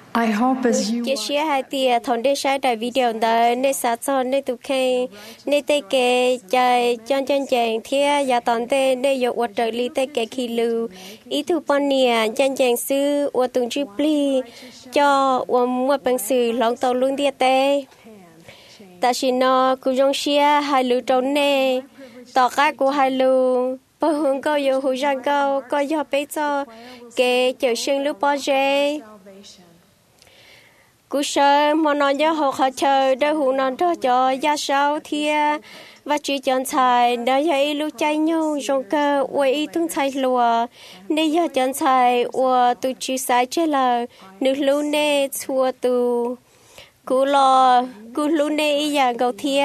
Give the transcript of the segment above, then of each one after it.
I hope as you Chia sẻ hai tia thôn để sai đại video đó nên sát son nên tụ khen nên tê kê chạy chân chân chèn thia và tòn tê nên dụ vật trợ lý tê kê khi lưu ý thu bọn nè chân chèn sư vật tung chip li cho vật mua bằng sư lòng tàu luôn tia tê ta chỉ nó cứ trong xia hai lưu trốn nè tỏ cái của hai lưu bao hướng câu yêu hữu giang câu coi do bé cho kê chờ sinh lưu bao giờ cú sơ mà nói nhớ họ khó chờ để hú non cho gia sao thia và chỉ chọn xài để dạy lúc chạy nhau trong cơ quay tung xài lùa nên giờ chọn xài và tụi chỉ xài chế là nước lú nè chua tụ cú lú nè ý dạng cầu thia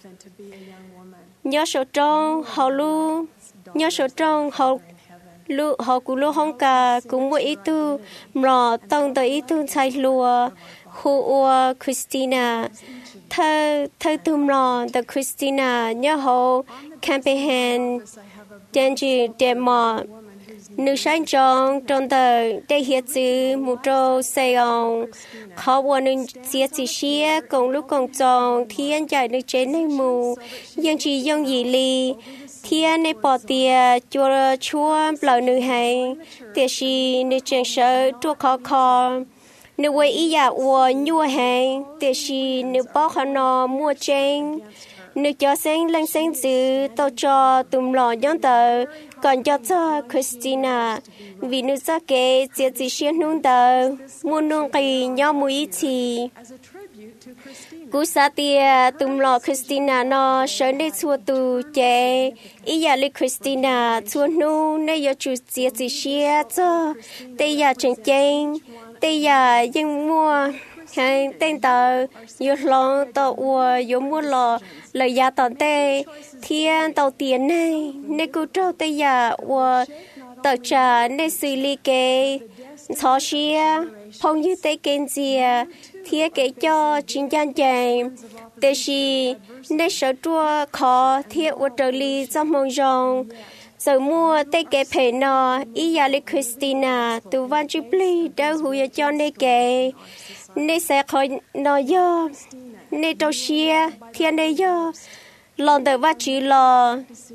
nhớ số trong họ lu nhớ số trong họ cú lu không cả cũng mỗi ý tu mà tông tới ý tu xài lùa Hua Christina thơ tùm lò the Christina nhớ hồ campaign denji demo nữ sáng trong tờ để hiện chữ một trâu xây ông khó qua nữ chia sẻ cùng lúc cùng chồng thiên giải nữ chế nơi mù dân chỉ dân gì li thiên này bỏ tiền chua lời nữ hay tiền si nữ trang sở chua khó nếu vậy ý giả của nhua hàng để chỉ nếu bỏ khả năng mua trang nếu cho sáng lên sáng dữ tao cho tụm lò nhóm tờ còn cho Christina vì nếu cho cái chuyện gì xuyên nung tờ mua nung kỳ nhóm mũi chỉ cú sa tia tụm lò Christina nó sớm để chua tu chế ý giả lấy Christina chua nu nếu có chủ chuyện gì xuyên cho đây giả chân chân bây giờ dân mua hàng tên tờ nhiều lòng tàu ua nhiều mua lò lời giá tòn tê thiên tàu tiền này nên cứ trâu bây giờ ua tờ trà nên xử lý cái xó xia phong như tê kênh dìa thiên cái cho chính gian chàng tê xì nên sở chua khó thiên ua trở lý trong mong rong giờ mua tay kẹp hệ nọ ý giả lấy Christina từ van chipli đã hủy cho nê kề nê sẽ khỏi nọ do nê trâu xia thiên nê do lòng tờ vắt chỉ lò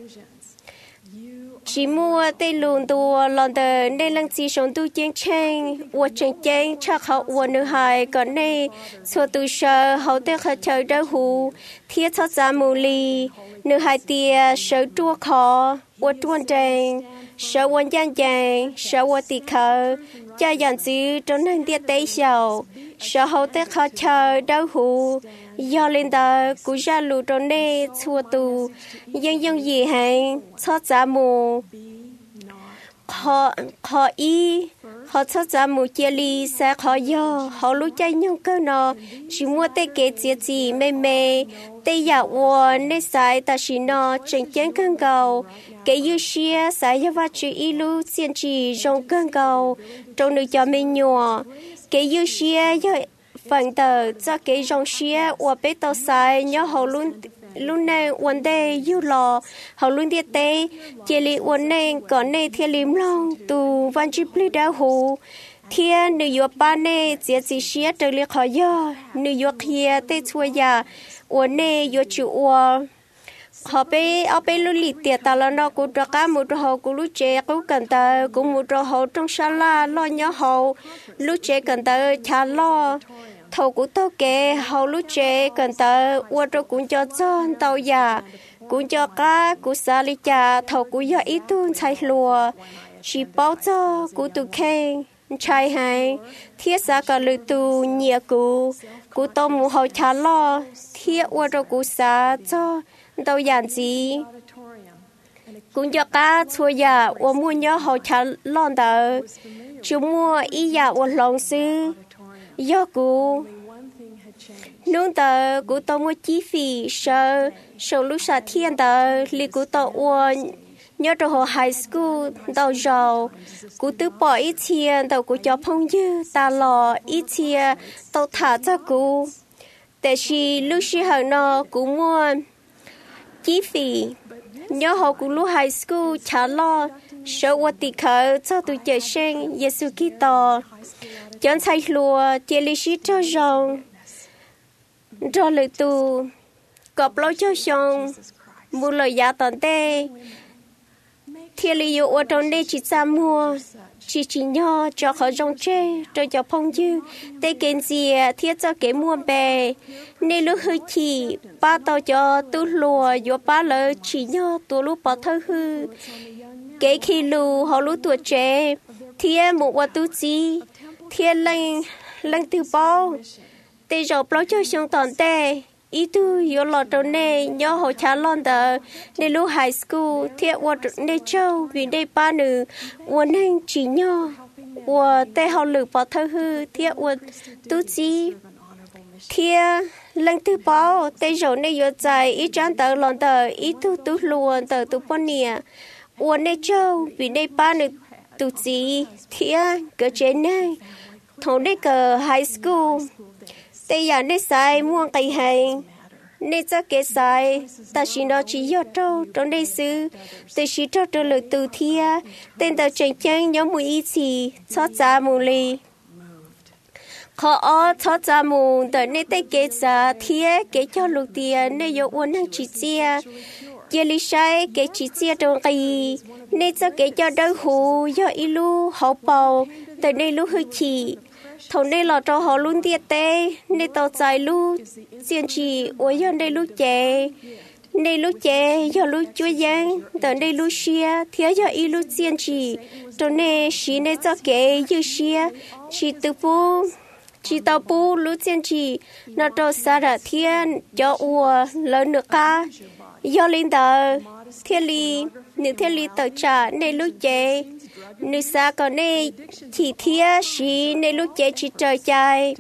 chỉ mua tay lùn tua lòng tờ nê lăng chỉ sống tu chén chén uất chén chén chắc họ uất nữ hài còn nê xua tu sờ hậu tê khởi trời đã hủ thiết thoát ra mù lì nữ hài tia sở chua khó uất tuôn trang sở quân gian chàng sở uất tì khờ cha dàn dư trong hành tiết tế sầu sở hậu tê khởi trời đã hủ do lên tờ cú ra lù trong nê xua tu dân dân gì hành thoát ra mù khó ý họ thoát ra một chia ly sẽ khó do họ lúc chạy nhau cơ nọ chỉ mua tay kế chia gì mê mê tay giả uo nên sai ta chỉ nọ chân chén cơn cầu cái yêu xia sai cho vắt chữ ý lu xiên chỉ trong cơn cầu trong nước cho mình nhỏ cái yêu xia cho phần tờ cho cái trong xia uo bé tàu sai nhớ họ luôn này vấn đề yêu lò họ luôn tiết tế chỉ li vấn đề còn này thiên lim long tu văn chip li đào hú thiên nữ yếu ba này chỉ xía trở li khó do nữ yếu kia tê chua ya vấn đề yếu chịu họ bé luôn lì tiệt ta là nó cũng cho cá một hồ cũng lúc trẻ cũng cần ta cũng một hồ trong sala lo nhớ hồ lúc trẻ cần ta chả lo thầu của tao kể hầu lúc trẻ cần ta qua cho cũng cho tao già cũng cho cá cũng xả lý trà thầu cũng do ít tuôn chạy lùa chỉ bảo cho cũng tụ khen trai hay thiết xa cả lưỡi tụ nhẹ cũng tao muốn hầu chả lo thiết qua cho cũng xả cho tao giản gì cũng cho cá xua già qua mua nhớ hầu chả lo tao chú mua ý già qua lòng sư do cụ nương tờ cụ tao mua chi phí sợ lúc xa thiên tờ li cụ tao nhớ trong hồ high school tao giàu cụ tự bỏ ít tiền tao cụ cho phong dư ta lò ít tiền tao thả cho cụ tại vì lúc xí hở nó cụ mua chi phí nhớ hồ cụ lúc high school trả lo sợ qua tì khởi cho tụi trẻ sinh Giêsu Kitô chọn sai lúa chia lý sĩ cho rồng cho lời tu cọp lối cho xong một lời giá tận tê thiên lý ở trong đây chỉ ra mua chỉ nhỏ cho họ rong chơi cho phong dư tê kiến gì thiết cho cái mua bè nên lúc hơi chỉ ba tàu cho tu lùa vô ba lỡ chỉ nhỏ tu lúc bỏ thơ hư cái khi lù họ lúc tuổi trẻ thiên một quả tu gì thiên lần từ bao tê rồi bao cho xong toàn tê ý tu yo lo đâu nè nhớ hồi cha lon đờ nè lúc high school thiệt qua nè châu vì đây ba nữ qua nên chỉ nhớ qua tê họ lử bỏ thơ hư thiệt qua tu gì thiệt lần thứ bao tê rồi nè yo dài ý chán tờ lon đờ ý tu luôn tờ tu pon nè qua nè châu vì đây ba nữ tu gì thiệt cái chuyện này thằng đây cờ high school tây giờ nè sai mua cây hành nè cho cái sai ta chỉ nói chỉ do trâu trong đây xứ tôi chỉ cho tôi lời từ thia tên tao tranh tranh nhóm mùi ý chỉ cho cha mù lì khó cho cha mù tao nè tây cái cha thia cái cho lục tiền nè yo uốn hàng chỉ chia lý sai cái chỉ chia trong cây nè cho cái cho đôi hú do ilu hậu bầu tao nè lúc hơi chỉ thầu này là cho họ luôn tiệt tê nên tao chạy luôn xiên chỉ ở giờ đây lúc trẻ giờ lúc chúa giang từ đây lúc xia thiếu giờ y lúc xiên chỉ cho nên xí nên cho cái giờ xia chỉ từ bu chỉ tao bu lúc xiên chỉ nó cho xa ra thiên cho ua lớn nữa cả do linh tờ thiên lý nếu thiên lý tờ trả nên lúc trẻ nếu xa còn này chỉ thiên sĩ nên lúc trẻ chỉ trời chạy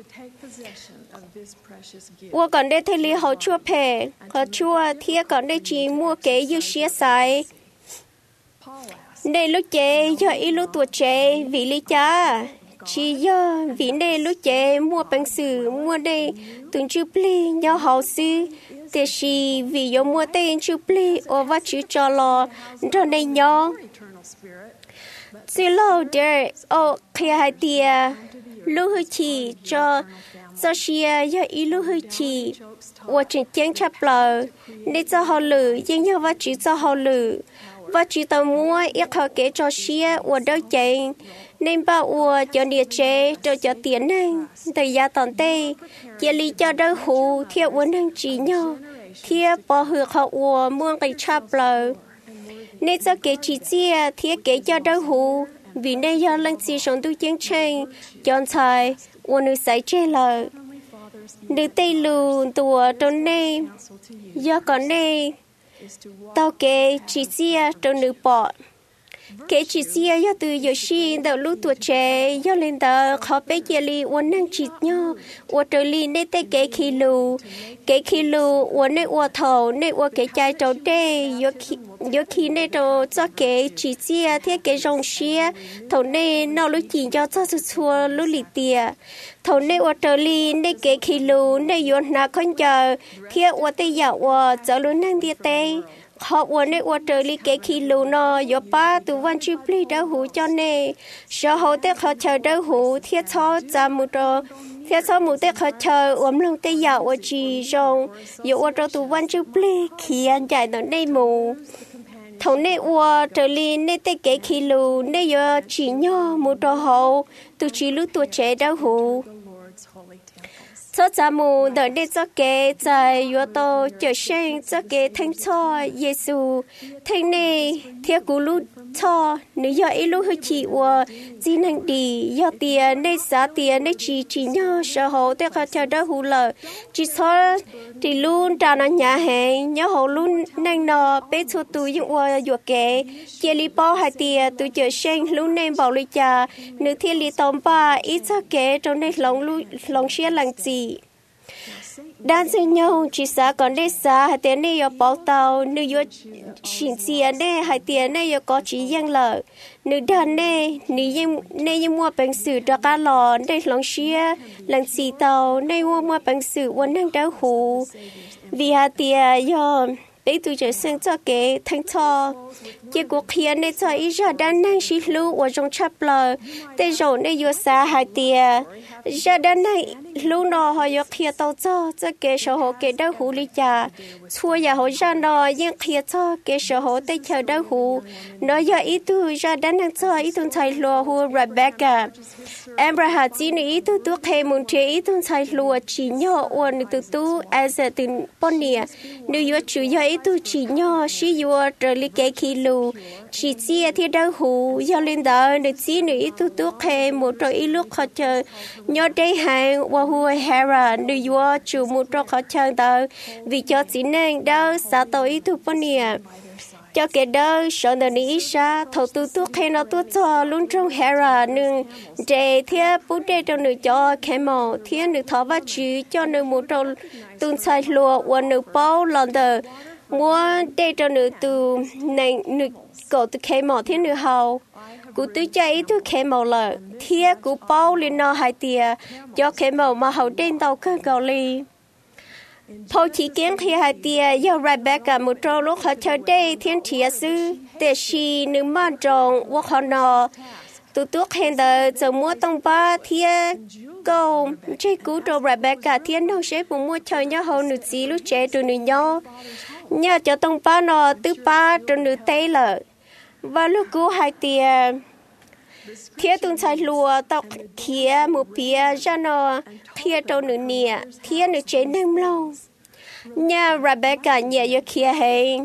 ua còn đây thiên lý họ chua phê họ chua thiên còn đây chỉ mua cái dư xía sai nên lúc trẻ do ít lúc tuổi trẻ vì lý cha chỉ do vì đây lúc trẻ mua bánh sử mua đây từng chụp ly nhau hậu sư thế thì vì do mua tên chụp ly ở vắt chữ cho lo cho nên nhau xin lỗi để ở khi hai tia lúc hơi chỉ cho xia do ít lúc hơi chỉ và chuyện tiếng chắp lời để cho họ lử nhưng nhau vắt chữ cho họ lử vắt chữ tao mua ít họ kể cho xia và đôi chén nên ba ua cho địa chế cho tiền này thời gian tận tê chỉ lý cho đôi hú thiệt uốn hàng chỉ nhau thiệt bỏ hược họ ua muôn cái chắp lời nên cho cái chỉ chia thiệt kể cho đôi hú vì nên do lần chỉ sống tu chiến tranh chọn thời uốn nữ sấy chế lời nữ tây lù tua trong này do còn này tao kể chỉ chia trong nữ bỏ cái chỉ xia do từ giờ xin đầu lúc tuổi trẻ do lên tờ khó bé chia li uốn năng chỉ nhau uốn trời li nên tay cái khi lù uốn nên uốn thầu nên uốn cái chai trâu đê do khi nên trâu cho cái chỉ xia thiết cái rong xia thầu nên nào lúc chỉ cho xua lúc lì tìa thầu nên uốn trời li nên cái khi lù nên uốn nà con chờ thiết uốn tay dạo uốn giờ luôn năng địa tê họ uốn này uốn trời li cái khi lù nó do ba từ văn chụp li đau hú cho nè sau họ tết họ chờ đau hú thiết cho ra một trò thiết cho một tết họ chờ uốn lông tây dạo uốn chỉ rong do uốn trò từ văn chụp li khi anh chạy tới đây mù thầu này uốn trời li này tết cái khi lù này do chỉ nhỏ một trò hậu từ chỉ lúc tuổi trẻ đau hú cho cha mù đợi để cho cái tại yếu tố trở sinh cho cái thanh cho Giêsu thanh này theo cú lút cho nếu do ít lúc hơi chỉ và chỉ năng đi do tiền để giá tiền để chỉ nhau sở hữu để có theo đó hú lợi chỉ cho thì luôn trả nó nhà hàng nhớ hậu luôn năng nọ bé số tuổi những và dọa kế chia li bao hai tiền tuổi trở sinh luôn nên bảo lý cha nếu thiên lý tóm ba ít cho kế trong đây lòng xe lặng gì đan xen nhau chỉ xa còn đây xa hai tiền này có bảo tàu nếu có xin tiền này hai tiền này có chỉ giang lợi nếu đan này nếu mua bánh sữa cho cá lò đây lòng xe lặng xì tàu này mua bánh sữa uốn năng đau hú vì hai tiền do bé tôi trở sinh cho cái thanh cho chỉ cuộc kia nên cho ý ra đan năng xí lưu ở trong chắp lờ để rồi nên vô xa hai tia ra đan này lưu nó họ vô kia tàu cho kẻ sở hữu kẻ đau hủ lý trà xua nhà họ ra nó nhưng kia cho kẻ sở hữu tới chờ đau hủ nó do ý tu ra đan năng cho ý tu thay lùa hủ Rebecca em ra hạt chỉ ý tu tu khe muốn chế ý tu thay lùa chỉ nhỏ uốn từ tu as từ Ponia nếu vô chủ do ý tu chỉ nhỏ xí vô trở lý kẻ khi lù chỉ chia thì đau hủ do lên đó để chỉ ý tu khe một rồi ý lúc họ chờ nhớ đây hàng và hùa hera nếu vô chủ một rồi họ chờ đó vì cho chỉ nên đâu sao tôi ý tu Ponia cho cái đó sợ đời ní sa thầu tu khe nó tu cho luôn trong hera nương để thiếp bút để trong nữ cho khe mò thiếp nữ thọ vắt chữ cho nữ một trong tuôn sai lùa và nữ bao lần đời mua để trong nữ tu này nữ cổ tu khe mò thiếp nữ hầu cú tu chạy tu khe mò là thiếp cú bao lên nó hai tia cho khe mò mà hầu trên tàu cơn cầu ly Phô chỉ kiến khi hai tia do Rebecca một trâu lúc họ chờ đây thiên thịa sư để xì nữ mà trồng và họ nọ tụi tuốt hẹn đợi giờ mua tông ba thia câu chơi cú trâu Rebecca thiên đâu sẽ cũng mua chờ nhau hầu nữ gì lúc trẻ tụi nữ nhau nhờ cho tông ba nọ tư ba tụi nữ tây lợ và lúc cú hai tia thia tuần sai lùa tóc kia một phía ra nọ thia trâu nữ nè thia nữ chế nêm lâu nhà Rebecca nhà yo kia hay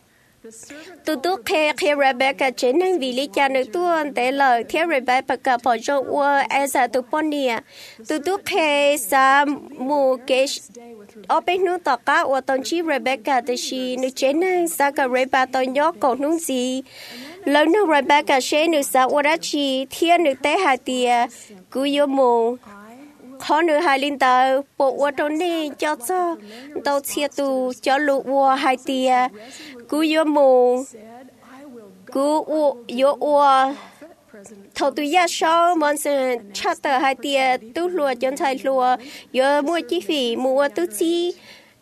tu khe Rebecca chế nêm vì lý cha nữ tuần để lời thia Rebecca bỏ cho ua esa tu ponia tu khe sa mu ke ở bênนู้นต่อก้าวตอนที่ Rebecca แต่ชีนึกเจนนั่งสักกับ Rebecca ตอนยกก่อนนู้นสิแล้วนึก Rebecca เชนึกสักว่าได้ชีเทียนนึกเตะหาเตียกูยมูเขานึกหาลินตาปวดตรงนี้เจ้าจ้าตัวเชียตูเจ้าลูกวัวหาเตียกูยมูกูยวัวthầu tụi gia sau món sẽ chát tờ hai tia tú lùa chân thay lùa giờ mua chi phí mua tú chi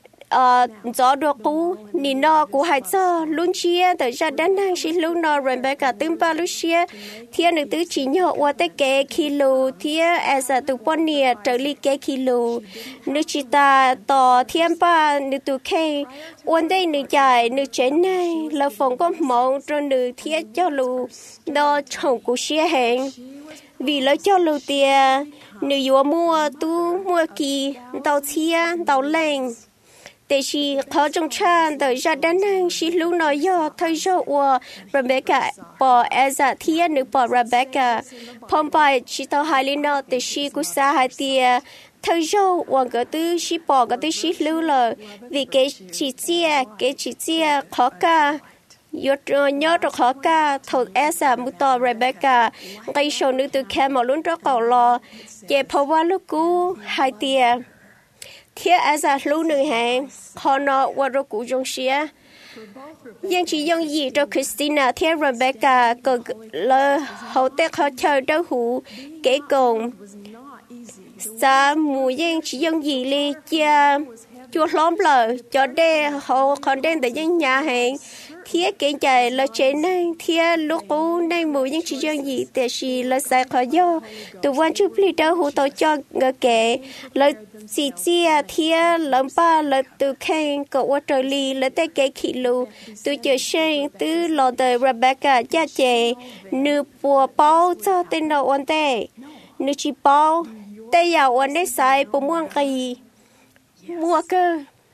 gió đồ cũ nịn nọ của hai giờ luôn chia tới ra đan năng xin luôn nọ rồi bé cả tương ba luôn chia thiên được tứ chỉ nhỏ qua tới cái kilo thiên as tụ quan nia trở li cái kilo nước chỉ ta tỏ thiên ba nước tụ khay quan đây nước dài nước chén này là phòng có mỏng rồi nước thiên cho lù đó chồng của chia hẹn vì lấy cho lù tiền nước vô mua tu mua kỳ tàu chia tàu lênแต่ชีเขาจงชาแต่จะด้านนั้นชีรู้น้อยย่อเธอจะว่าRebecca ปอเอซาเทียนหรือปอ Rebecca พอมไปชีต่อหายลินอแต่ชีกุศลหายเตียเธอจะว่าก็ตื้อชีปอก็ตื้อชีรู้เลยวิเกชีเจียขอกายดยอดขอกาถอดเอซามุตอ Rebecca ไกชนึกตัวแค่หมอลุ้นรักเก่ารอเจ็บเพราะว่าลูกกูหายเตียเทียอาซาลูหนึ่งแห่งคอนอวารกุจงเชียยังchỉยังยีตัวคริสติน่าเทีย Rebecca ก็เลยเขาเตะเขาเชิญเจ้าหูเก๋กงสามูยังchỉยังยีเลยจ้าชัวล้อมเลยจอดเด้เขาคอนเดนแต่ยังยาแห่งเทียเก่งใจเลยเจนนั่งเทียลูกกูในหมู่ยังชี้ยังยีแต่ชีเลยใส่ขอย่อตัววันชุบลีเดอร์หูตัวจอกเงแก่เลยสีเจียเทียลำป้าเลยตัวแข่งกับวัตลีเลยแต่แกขี้ลูตัวเจอเชงตัวหล่อเดอร์ Rebecca จ้าเจนึกปัวเป้าเจ้าเต้นดอกวันเต้นึกชีเป้าแต่อยากวันได้ใส่ปุ่มม่วงกีมัวเกอ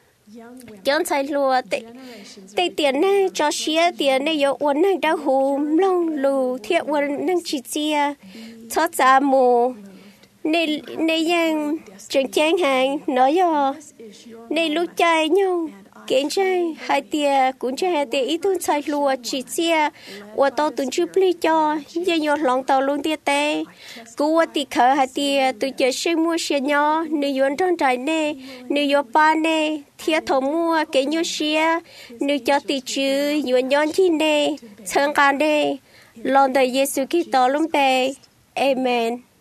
chọn sai lúa tây tiền này cho xía tiền này có uốn này đau hùm lông lù thiệt uốn năng chỉ chia thoát ra mù này yang trường chén hàng nói do này lúc chạy nhau kiến trai hai tia cũng chơi hai tia ít tuần sai lúa chỉ chia uốn tàu tuần chụp ly cho giờ nhột lòng tàu luôn tia tê cú uốn tì khờ hai tia tụi chơi xem mua xe nhỏ nữ uốn trong trái nè nữ uốn ba nè thiệt thầu mua cái nhau xe nữ cho tì chữ uốn nhon chi nè sơn can nè lòng đời Giêsu Kitô luôn bề amen.